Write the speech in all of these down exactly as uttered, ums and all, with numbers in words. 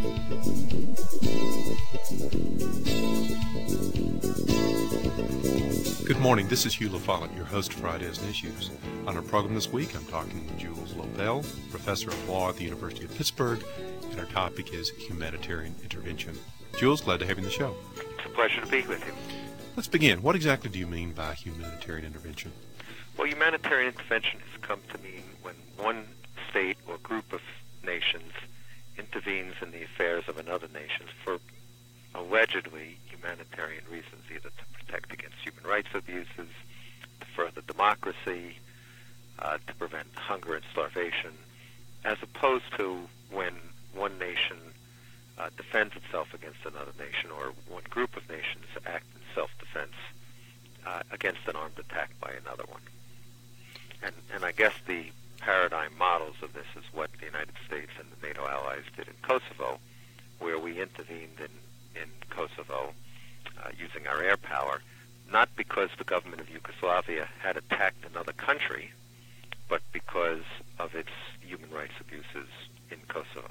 Good morning, this is Hugh LaFollette, your host of Fridays and Issues. On our program this week, I'm talking with Jules Lobel, professor of law at the University of Pittsburgh, and our topic is humanitarian intervention. Jules, glad to have you on the show. It's a pleasure to be with you. Let's begin. What exactly do you mean by humanitarian intervention? Well, humanitarian intervention has come to mean when one state or group of nations intervenes in the affairs of another nation for allegedly humanitarian reasons, either to protect against human rights abuses, to further democracy, uh, to prevent hunger and starvation, as opposed to when one nation uh, defends itself against another nation, or one group of nations act in self-defense uh, against an armed attack by another one. And, and I guess the paradigm models of this is what the United States and the NATO allies did in Kosovo, where we intervened in in Kosovo uh, using our air power, not because the government of Yugoslavia had attacked another country, but because of its human rights abuses in Kosovo.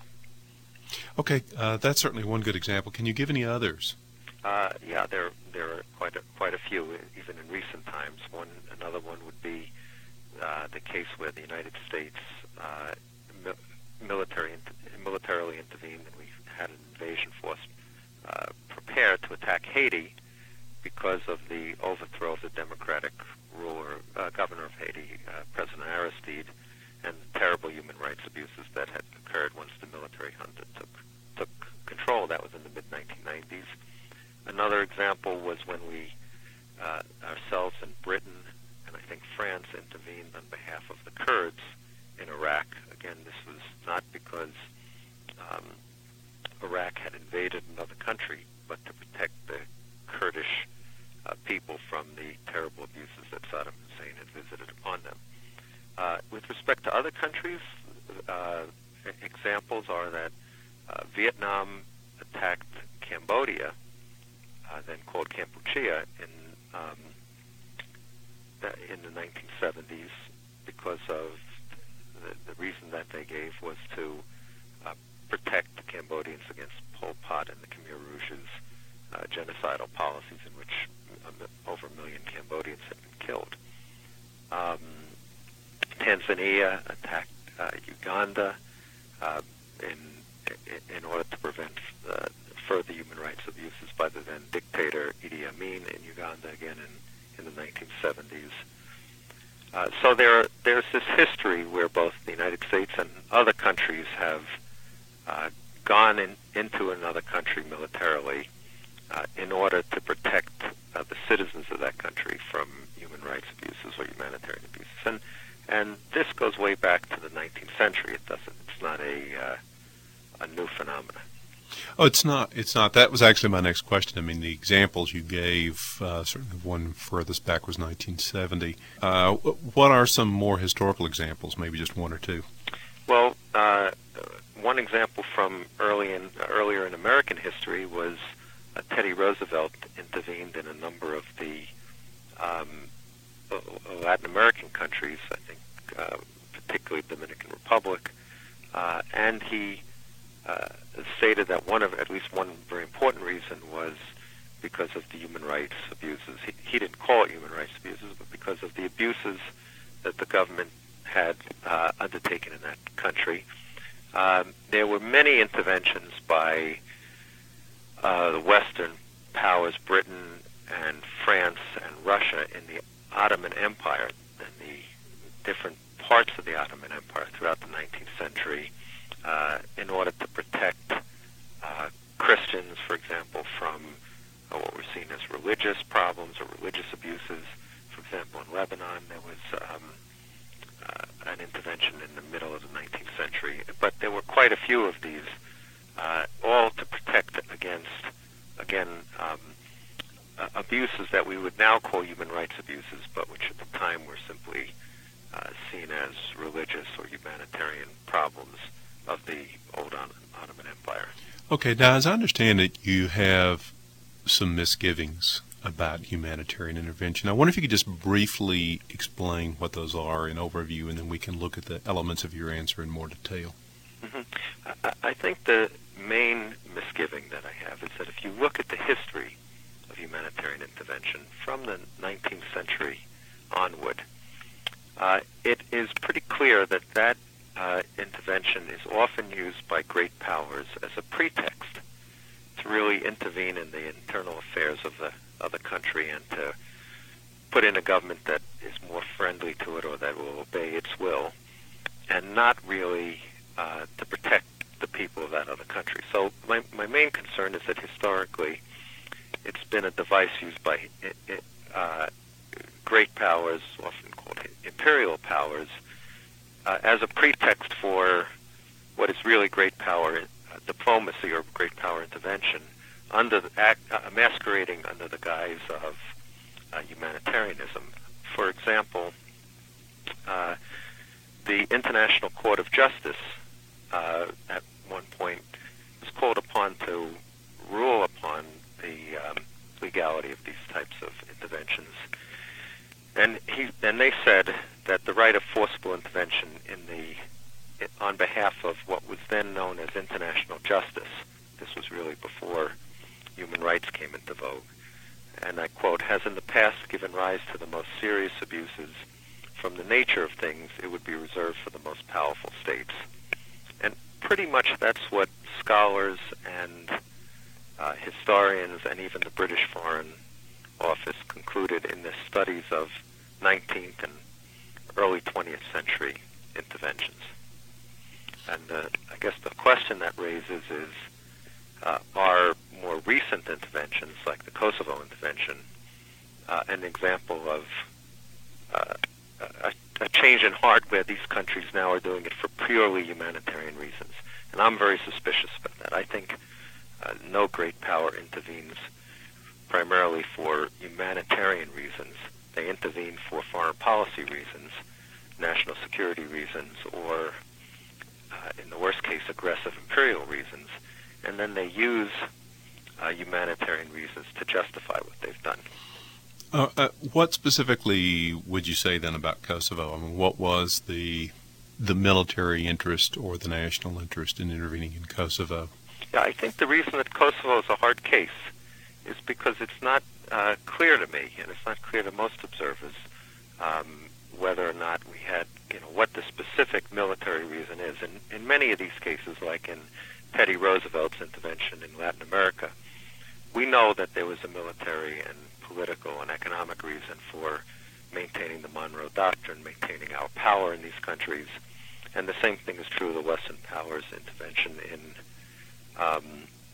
Okay, uh, that's certainly one good example. Can you give any others? Uh, yeah, there there are quite a, quite a few, even in recent times. One another one would be uh, the case where the United States uh, mi- military militarily intervened, and we had an invasion force Uh, prepared to attack Haiti because of the overthrow of the democratic ruler, uh, governor of Haiti, uh, President Aristide, and the terrible human rights abuses that had occurred once the military junta took took control. That was in the mid nineteen nineties. Another example was when we uh, ourselves and Britain and I think France intervened on behalf of the Kurds in Iraq. Again, this was not because um, Iraq had invaded another country, but to protect the Kurdish uh, people from the terrible abuses that Saddam Hussein had visited upon them. Uh, with respect to other countries, uh, examples are that uh, Vietnam attacked Cambodia, uh, then called Kampuchea, in um, the, in the nineteen seventies because of the, the reason that they gave was to uh, protect the Cambodians against Pol Pot and the Khmer Rouge's uh, genocidal policies in which uh, over a million Cambodians had been killed. Um, Tanzania attacked uh, Uganda uh, in, in order to prevent uh, further human rights abuses by the then dictator Idi Amin in Uganda again in, in the nineteen seventies. Uh, so there, there's this history where both the United States and other countries have Uh, gone in, into another country militarily uh, in order to protect uh, the citizens of that country from human rights abuses or humanitarian abuses. And and this goes way back to the nineteenth century. It doesn't. It's not a uh, a new phenomenon. Oh, it's not. It's not. That was actually my next question. I mean, the examples you gave, uh, certainly one furthest back was nineteen seventy. Uh, what are some more historical examples, maybe just one or two? Well, uh, one example from early in, earlier in American history was uh, Teddy Roosevelt intervened in a number of the um, Latin American countries, I think uh, particularly Dominican Republic, uh, and he uh, stated that one of, at least one very important reason was because of the human rights abuses. He, he didn't call it human rights abuses, but because of the abuses that the government had uh, undertaken in that country. Um, there were many interventions by uh, the Western powers, Britain and France and Russia, in the Ottoman Empire and the different parts of the Ottoman Empire throughout the nineteenth century uh, in order to protect uh, Christians, for example, from uh, what were seen as religious problems or religious abuses. For example, in Lebanon, there was um, Uh, an intervention in the middle of the nineteenth century. But there were quite a few of these, uh, all to protect against, again, um, uh, abuses that we would now call human rights abuses, but which at the time were simply uh, seen as religious or humanitarian problems of the old Ottoman Empire. Okay, now as I understand it, you have some misgivings about humanitarian intervention. I wonder if you could just briefly explain what those are in overview, and then we can look at the elements of your answer in more detail. Mm-hmm. I, I think the main misgiving that I have is that if you look at the history of humanitarian intervention from the nineteenth century onward, uh, it is pretty clear that that uh, intervention is often used by great powers as a pretext to really intervene in the internal affairs of the of the country and to put in a government that is more friendly to it or that will obey its will, and not really uh, to protect the people of that other country. So my, my main concern is that historically it's been a device used by uh, great powers, often called imperial powers, uh, as a pretext for what is really great power uh, diplomacy or great power intervention, under the act, uh, masquerading under the guise of uh, humanitarianism. For example, uh, the International Court of Justice uh, at one point was called upon to rule upon the um, legality of these types of interventions, and he and they said that the right of forcible intervention in the on behalf of what was then known as international justice, this was really before human rights came into vogue, and I quote, has in the past given rise to the most serious abuses. From the nature of things, it would be reserved for the most powerful states. And pretty much that's what scholars and uh, historians and even the British Foreign Office concluded in their studies of nineteenth and early twentieth century interventions. And uh, I guess the question that raises is, uh, are more recent interventions, like the Kosovo intervention, uh, an example of uh, a, a change in heart where these countries now are doing it for purely humanitarian reasons? And I'm very suspicious about that. I think uh, no great power intervenes primarily for humanitarian reasons. They intervene for foreign policy reasons, national security reasons, or uh, in the worst case, aggressive imperial reasons. And then they use uh, humanitarian reasons to justify what they've done. Uh, uh, what specifically would you say then about Kosovo? I mean, what was the the military interest or the national interest in intervening in Kosovo? Yeah, I think the reason that Kosovo is a hard case is because it's not uh, clear to me, and it's not clear to most observers, um, whether or not we had, you know, what the specific military reason is. And in many of these cases, like in Teddy Roosevelt's intervention in Latin America, we know that there was a military and political and economic reason for maintaining the Monroe Doctrine, maintaining our power in these countries. And the same thing is true of the Western powers' intervention in um,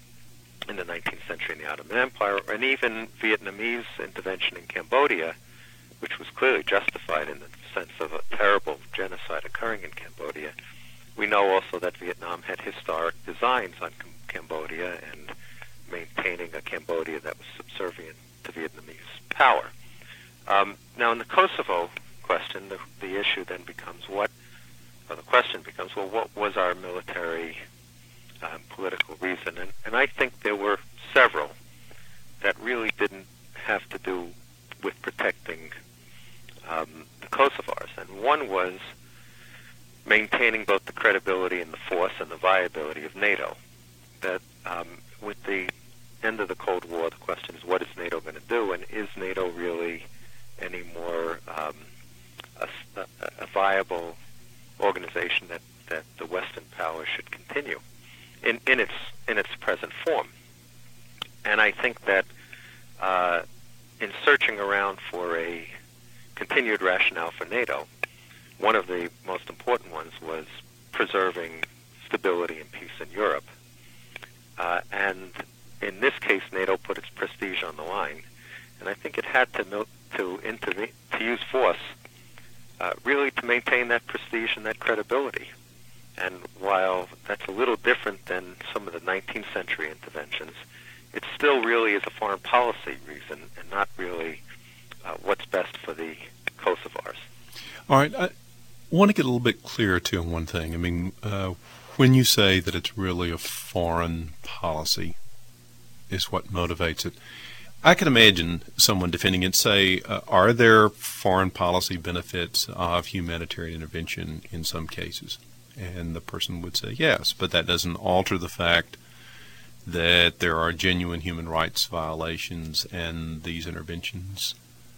in the nineteenth century in the Ottoman Empire, and even Vietnamese intervention in Cambodia, which was clearly justified in the sense of a terrible genocide occurring in Cambodia. We know also that Vietnam had historic designs on C- Cambodia and maintaining a Cambodia that was subservient to Vietnamese power. Um, now, in the Kosovo question, the, the issue then becomes what, or the question becomes, well, what was our military um, political reason? And, and I think there were several that really didn't have to do with protecting um, the Kosovars. And one was maintaining both the credibility and the force and the viability of NATO. That um, with the end of the Cold War, the question is, what is NATO going to do? And is NATO really any more um, a, a, a viable organization that, that the Western powers should continue in, in its in its present form? And I think that uh, in searching around for a continued rationale for NATO, one of the most important ones was preserving stability and peace in Europe. Uh, and in this case, NATO put its prestige on the line, and I think it had to mil- to intervene, to use force, uh, really to maintain that prestige and that credibility. And while that's a little different than some of the nineteenth century interventions, it still really is a foreign policy reason and not really uh, what's best for the Kosovars. All right. I want to get a little bit clearer, too, on one thing. I mean, uh, when you say that it's really a foreign policy is what motivates it, I can imagine someone defending it say, uh, are there foreign policy benefits of humanitarian intervention in some cases? And the person would say yes, but that doesn't alter the fact that there are genuine human rights violations and these interventions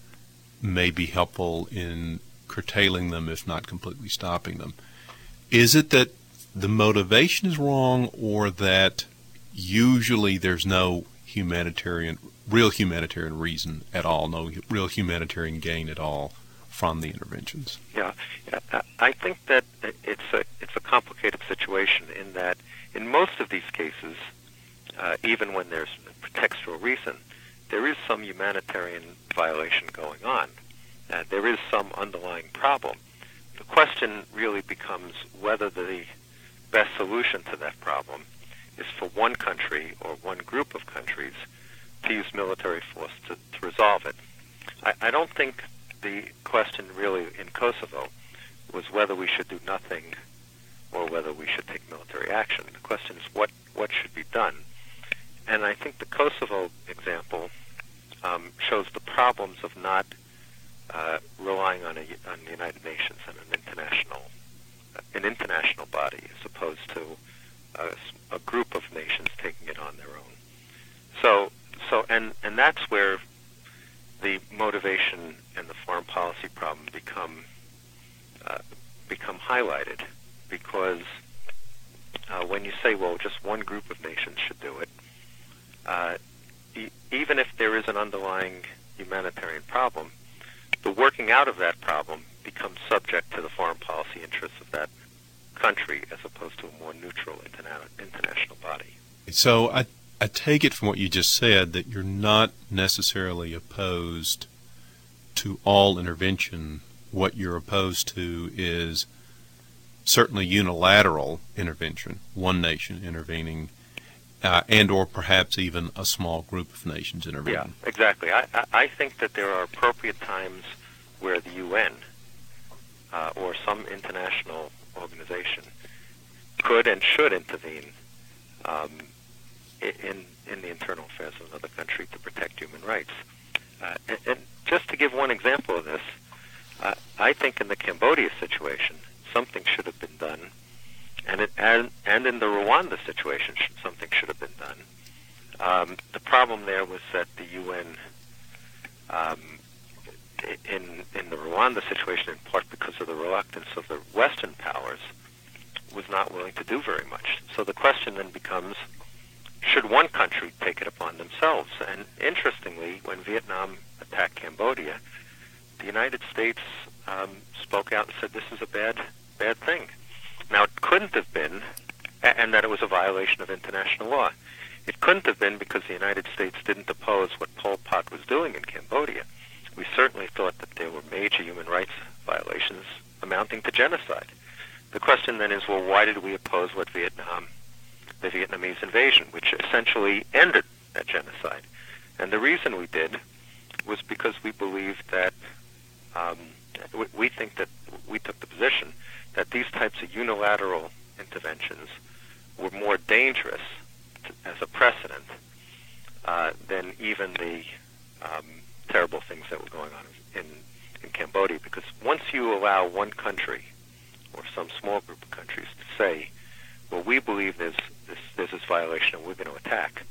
may be helpful in curtailing them, if not completely stopping them. Is it that the motivation is wrong, or that usually there's no humanitarian, real humanitarian reason at all, no real humanitarian gain at all from the interventions? Yeah, I think that it's a it's a complicated situation in that in most of these cases, uh, even when there's a pretextual reason, there is some humanitarian violation going on. Uh, there is some underlying problem. The question really becomes whether the best solution to that problem is for one country or one group of countries to use military force to, to resolve it. I, I don't think the question really in Kosovo was whether we should do nothing or whether we should take military action. The question is what, what should be done. And I think the Kosovo example um, shows the problems of not uh, relying on, a, on the United Nations and an international an international body as opposed to a, a group of nations taking it on their own. So, so, and and that's where the motivation and the foreign policy problem become uh, become highlighted, because uh, when you say, well, just one group of nations should do it, uh, e- even if there is an underlying humanitarian problem, the working out of that problem becomes subject to the foreign policy interests of that country as opposed to a more neutral interna- international body. So I, I take it from what you just said that you're not necessarily opposed to all intervention. What you're opposed to is certainly unilateral intervention, one nation intervening, uh, and or perhaps even a small group of nations intervening. Yeah, exactly. I, I, I think that there are appropriate times where the U N uh, or some international organization could and should intervene um, in in the internal affairs of another country to protect human rights. Uh, and, and just to give one example of this, uh, I think in the Cambodia situation, something should have been done, and it, and, and in the Rwanda situation, sh- something should have been done. Um, the problem there was that the U N, um, in in the Rwanda situation, in part because of the reluctance of the Western powers, was not willing to do very much. So the question then becomes, should one country take it upon themselves? And interestingly, when Vietnam attacked Cambodia, the United States um, spoke out and said this is a bad, bad thing. Now, it couldn't have been, and that it was a violation of international law. It couldn't have been because the United States didn't oppose what Pol Pot was doing in Cambodia. We certainly thought that there were major human rights violations amounting to genocide. The question then is, well, why did we oppose what Vietnam, the Vietnamese invasion, which essentially ended that genocide? And the reason we did was because we believed that, um, we, we think that we took the position that these types of unilateral interventions were more dangerous to, as a precedent uh, than even the um, terrible things that were going on in, in Cambodia. Because once you allow one country or some small group of countries to say, well, we believe there's this, there's this violation and we're going to attack,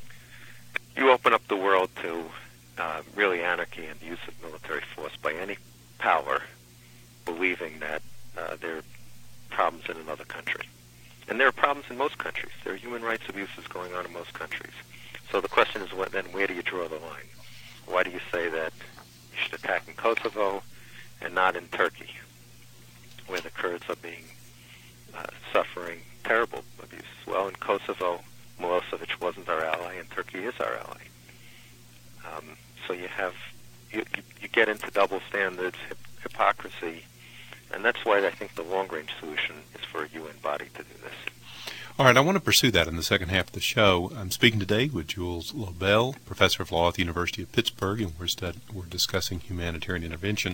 you open up the world to uh, really anarchy and the use of military force by any power believing that uh, there are problems in another country. And there are problems in most countries. There are human rights abuses going on in most countries. So the question is, what, then where do you draw the line? Why do you say that you should attack in Kosovo and not in Turkey, where the Kurds are being uh, suffering terrible abuse? Well, in Kosovo, Milosevic wasn't our ally, and Turkey is our ally. Um, so you have you, you, you get into double standards, hip, hypocrisy, and that's why I think the long-range solution is for a U N body to do this. All right, I want to pursue that in the second half of the show. I'm speaking today with Jules Lobel, professor of law at the University of Pittsburgh, and we're, stud- we're discussing humanitarian intervention.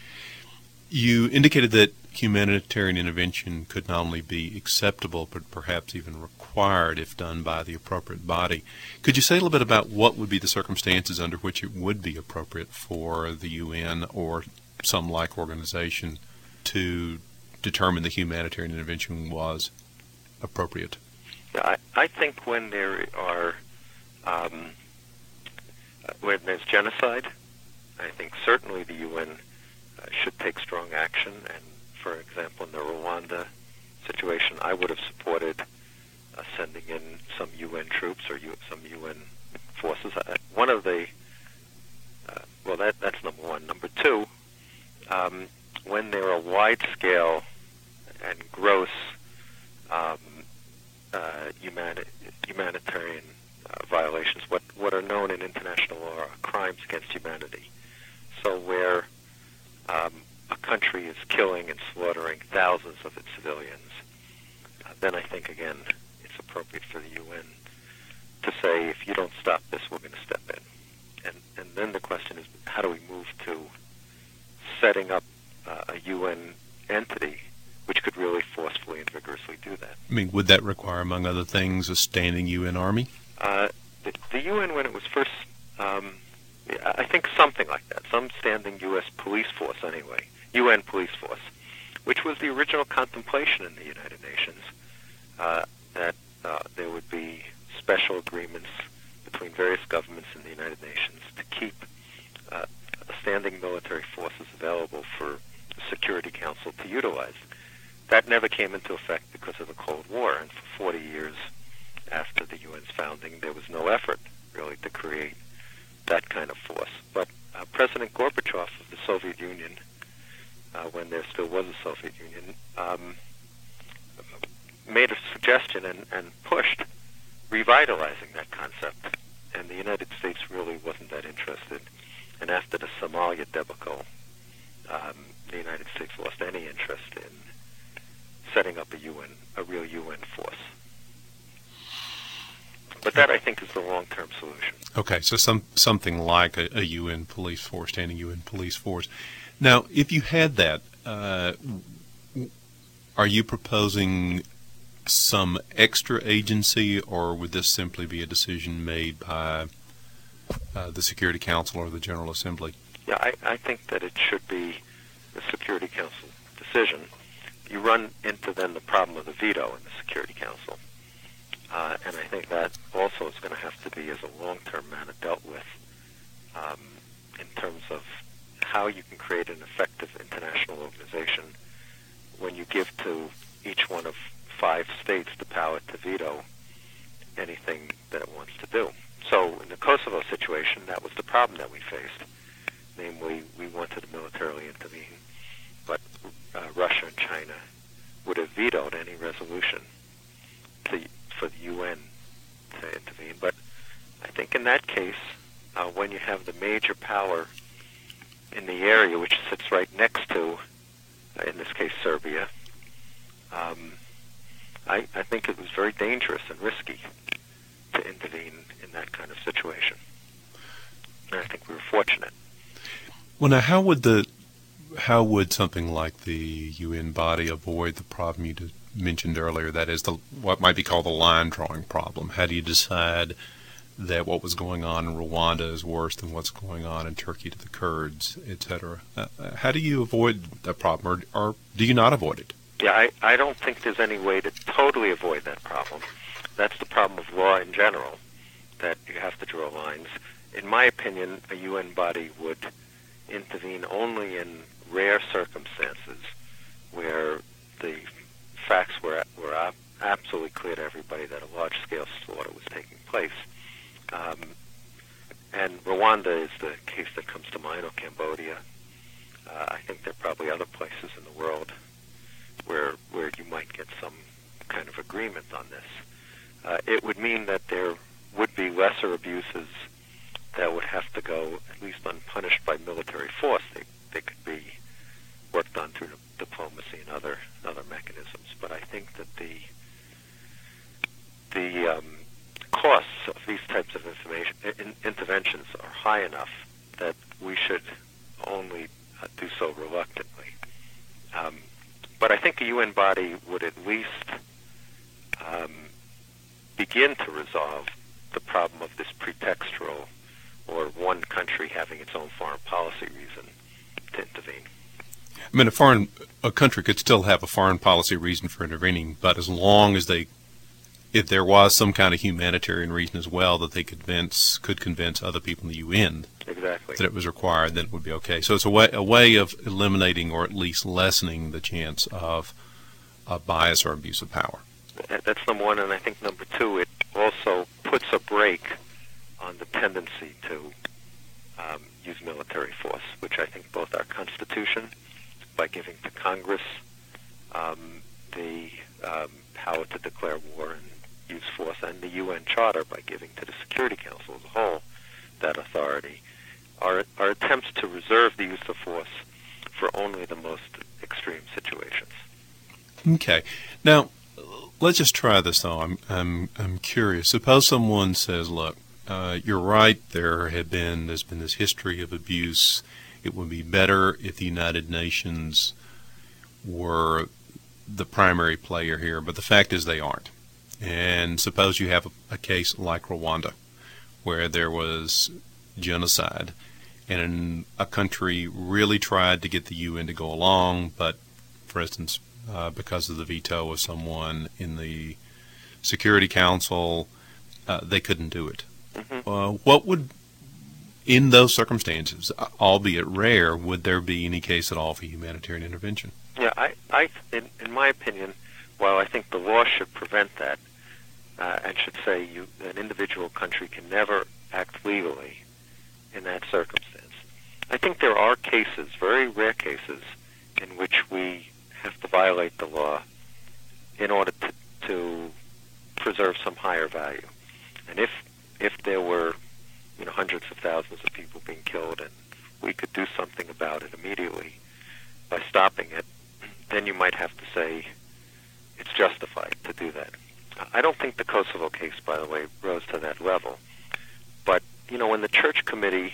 You indicated that humanitarian intervention could not only be acceptable, but perhaps even required if done by the appropriate body. Could you say a little bit about what would be the circumstances under which it would be appropriate for the U N or some like organization to determine the humanitarian intervention was appropriate? I, I think when there are um, when there's genocide, I think certainly the U N uh, should take strong action. And for example, in the Rwanda situation, I would have supported uh, sending in some U N troops or U- some U N forces. Uh, one of the uh, well, that that's number one. Number two, um, when there are wide-scale and gross um, uh, humani- humanitarian uh, violations, what what are known in international law are crimes against humanity. So where um, a country is killing and slaughtering thousands of its civilians, uh, then I think, again, it's appropriate for the U N to say, if you don't stop this, we're going to step in. And, and then the question is, how do we move to setting up uh, a U N entity which could really forcefully and vigorously do that? I mean, would that require, among other things, a standing U N Army? Uh, the, the U N, when it was first, um, I think something like that, some standing U S police force anyway, U N police force, which was the original contemplation in the United Nations, uh, that uh, there would be special agreements between various governments in the United Nations to keep uh, standing military forces available for the Security Council to utilize. That never came into effect because of the Cold War, and for forty years after the U N's founding, there was no effort really to create that kind of force. But uh, President Gorbachev of the Soviet Union, uh, when there still was a Soviet Union, um, made a suggestion and, and pushed revitalizing that concept. And the United States really wasn't that interested. And after the Somalia debacle, um, the United States lost any interest in setting up a U N, a real U N force. But that, I think, is the long-term solution. Okay, so some something like a, a U N police force, standing U N police force. Now, if you had that, uh, are you proposing some extra agency, or would this simply be a decision made by uh, the Security Council or the General Assembly? Yeah, I, I think that it should be the Security Council decision. You run into then the problem of the veto in the Security Council. Uh, and I think that also is going to have to be, as a long-term matter, dealt with um, in terms of how you can create an effective international organization when you give to each one of five states the power to veto anything that it wants to do. So in the Kosovo situation, that was the problem that we faced. Namely, we wanted to militarily intervene, but uh, Russia and China would have vetoed any resolution to for the U N to intervene. But I think in that case, uh, when you have the major power in the area, which sits right next to, uh, in this case, Serbia, um, I, I think it was very dangerous and risky to intervene in that kind of situation. And I think we were fortunate. Well, now, how would the how would something like the U N body avoid the problem you did mentioned earlier, that is the what might be called the line drawing problem? How do you decide that what was going on in Rwanda is worse than what's going on in Turkey to the Kurds, et cetera? Uh, how do you avoid that problem, or, or do you not avoid it? Yeah, I, I don't think there's any way to totally avoid that problem. That's the problem of law in general, that you have to draw lines. In my opinion, a U N body would intervene only in rare circumstances where the facts were were absolutely clear to everybody that a large-scale slaughter was taking place. Um, and Rwanda is the case that comes to mind, or Cambodia. Uh, I think there are probably other places in the world where where you might get some kind of agreement on this. Uh, it would mean that there would be lesser abuses that would have to go at least unpunished by military force. They, they could be worked on through diplomacy and other other mechanisms. But I think that the the um, costs of these types of information in, interventions are high enough that we should only uh, do so reluctantly. Um, but I think a U N body would at least um, begin to resolve the problem of this pretextual, or one country having its own foreign policy reason to intervene. I mean, a foreign a country could still have a foreign policy reason for intervening, but as long as they if there was some kind of humanitarian reason as well that they convince could convince other people in the U N exactly. that it was required, then it would be okay. So it's a way a way of eliminating or at least lessening the chance of of bias or abuse of power. That's number one, and I think number two, it also puts a brake on the tendency to um, use military force, which I think both our Constitution, by giving to Congress um, the um, power to declare war and use force, and the U N Charter, by giving to the Security Council as a whole that authority, are, are attempts to reserve the use of force for only the most extreme situations. Okay. Now, let's just try this, though. I'm, I'm, I'm curious. Suppose someone says, look, uh, you're right, there had been, there's been this history of abuse. It would be better if the United Nations were the primary player here, but the fact is they aren't. And suppose you have a, a case like Rwanda, where there was genocide, and a country really tried to get the U N to go along, but, for instance, uh, because of the veto of someone in the Security Council, uh, they couldn't do it. Mm-hmm. Uh, what would, in those circumstances, albeit rare, would there be any case at all for humanitarian intervention? Yeah, I, I in, in my opinion, while I think the law should prevent that, uh, and should say you, an individual country can never act legally in that circumstance, I think there are cases, very rare cases, in which we have to violate the law in order to, to preserve some higher value. And if if there were, you know, hundreds of thousands of people being killed, and we could do something about it immediately by stopping it, then you might have to say it's justified to do that. I don't think the Kosovo case, by the way, rose to that level. But, you know, when the Church Committee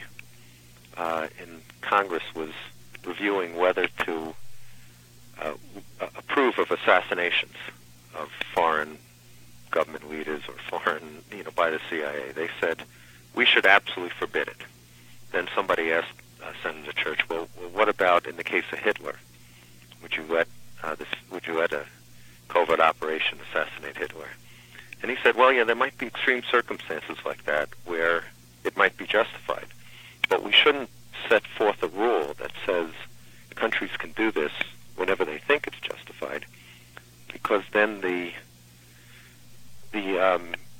uh, in Congress was reviewing whether to uh, approve of assassinations of foreign government leaders or foreign, you know, by the C I A, they said, we should absolutely forbid it. Then somebody asked uh, Senator Church, well, well, what about in the case of Hitler? Would you let uh, this? Would you let a covert operation assassinate Hitler? And he said, well, yeah, there might be extreme circumstances like that where it might be justified, but we shouldn't set forth a rule that says countries can do this whenever they think it's justified, because then the the um,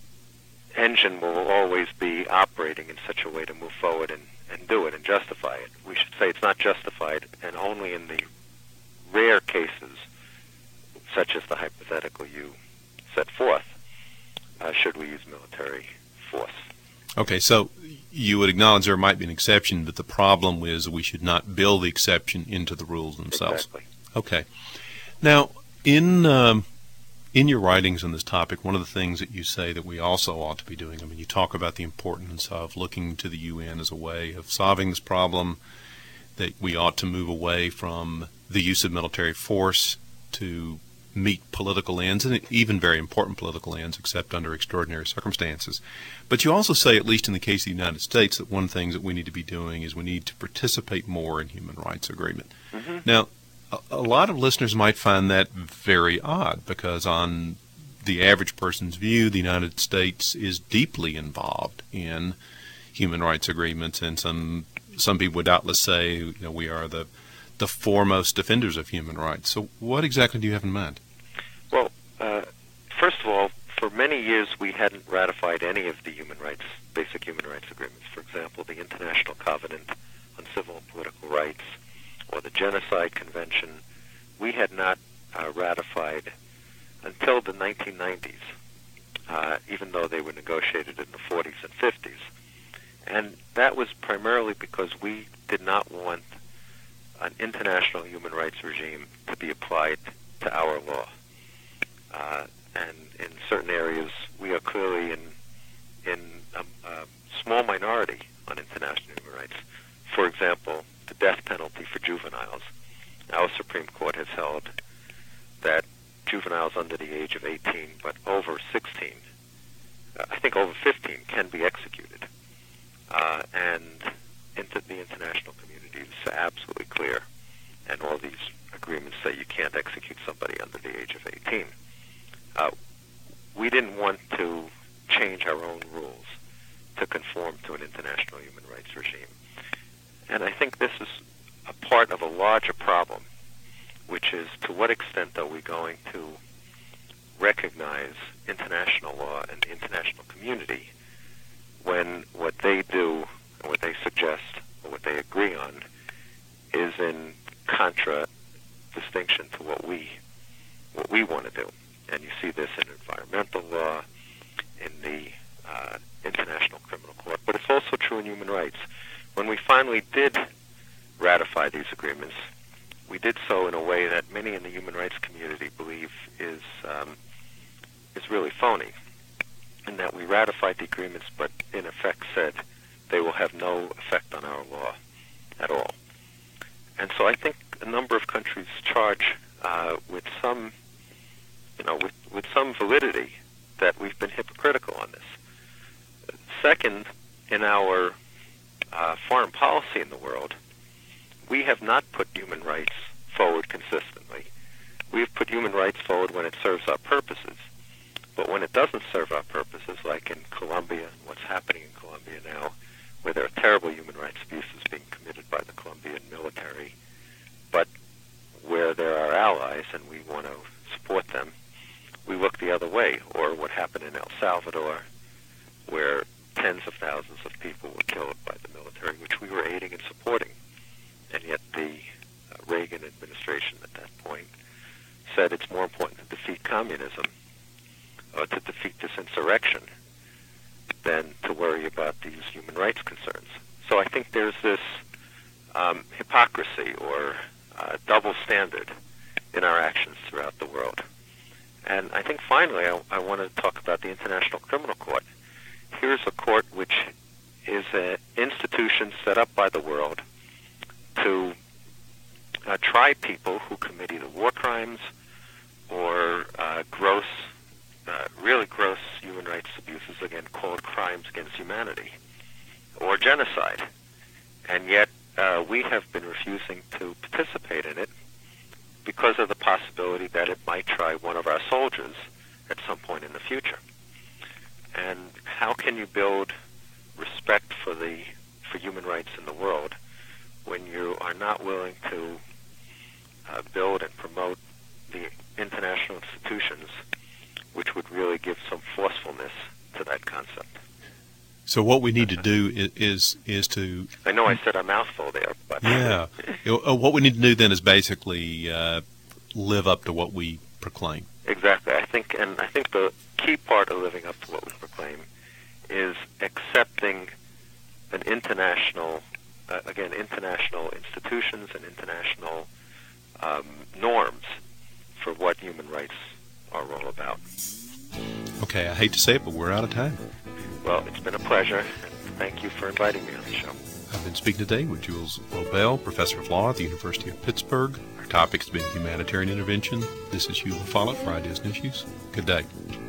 engine will always be operating in such a way to move forward and, and do it and justify it. We should say it's not justified, and only in the rare cases, such as the hypothetical you set forth, uh, should we use military force. Okay, so you would acknowledge there might be an exception, but the problem is we should not build the exception into the rules themselves. Exactly. Okay. Now, in um, in your writings on this topic, one of the things that you say that we also ought to be doing, I mean, you talk about the importance of looking to the U N as a way of solving this problem, that we ought to move away from the use of military force to meet political ends, and even very important political ends, except under extraordinary circumstances. But you also say, at least in the case of the United States, that one of the things that we need to be doing is we need to participate more in human rights agreement. Mm-hmm. Now, a, a lot of listeners might find that very odd, because on the average person's view, the United States is deeply involved in human rights agreements, and some some people would doubtless say, you know, we are the the foremost defenders of human rights. So what exactly do you have in mind? Well, uh, first of all, for many years we hadn't ratified any of the human rights, basic human rights agreements. For example, the International Covenant on Civil and Political Rights or the Genocide Convention, we had not uh, ratified until the nineteen nineties, uh, even though they were negotiated in the forties and fifties. And that was primarily because we did not want an international human rights regime to be applied to our law. Uh, and in certain areas, we are clearly in in a, a small minority on international human rights. For example, the death penalty for juveniles. Our Supreme Court has held that juveniles under the age of eighteen, but over sixteen, uh, I think over fifteen, can be executed. Uh, and into the international community is absolutely clear, and all these agreements say you can't execute somebody under the age of eighteen. Uh, we didn't want to change our own rules to conform to an international human rights regime. And I think this is a part of a larger problem, which is to what extent are we going to recognize international law and the international community when what they do, or what they suggest, or what they agree on is in contradistinction to what we what we want to do. And you see this in environmental law, in the uh, International Criminal Court, but it's also true in human rights. When we finally did ratify these agreements, we did so in a way that many in the human rights community believe is um, is really phony, in that we ratified the agreements, but in effect said they will have no effect on our law at all. And so I think a number of countries charge uh, with some, you know, with, with some validity that we've been hypocritical on this. Second, in our uh, foreign policy in the world, we have not put human rights forward consistently. We've put human rights forward when it serves our purposes. But when it doesn't serve our purposes, like in Colombia and what's happening in Colombia now, where there are terrible human rights abuses being committed by the Colombian military, but where there are allies and we want to support them, we look the other way. Or what happened in El Salvador, where tens of thousands of people were killed by the military, which we were aiding and supporting. And yet the uh, Reagan administration at that point said it's more important to defeat communism, or to defeat this insurrection, than to worry about these human rights concerns. So I think there's this um, hypocrisy or uh, double standard in our actions throughout the world. And I think finally I, I want to talk about the International Criminal Court. Here's a court which is an institution set up by the world to uh, try people who commit either war crimes or uh, gross Uh, really gross human rights abuses, again called crimes against humanity, or genocide. And yet uh, we have been refusing to participate in it because of the possibility that it might try one of our soldiers at some point in the future. And how can you build respect for the for human rights in the world when you are not willing to uh, build and promote the international institutions which would really give some forcefulness to that concept? So what we need to do is is, is to... I know I said a mouthful there, but... Yeah. What we need to do then is basically uh, live up to what we proclaim. Exactly. I think, and I think the key part of living up to what we proclaim is accepting an international, uh, again, international institutions and international um, norms for what human rights are all about. Okay, I hate to say it, but we're out of time. Well, it's been a pleasure, and thank you for inviting me on the show. I've been speaking today with Jules Lobel, Professor of Law at the University of Pittsburgh. Our topic has been humanitarian intervention. This is Hugh LaFollette for Ideas and Issues. Good day.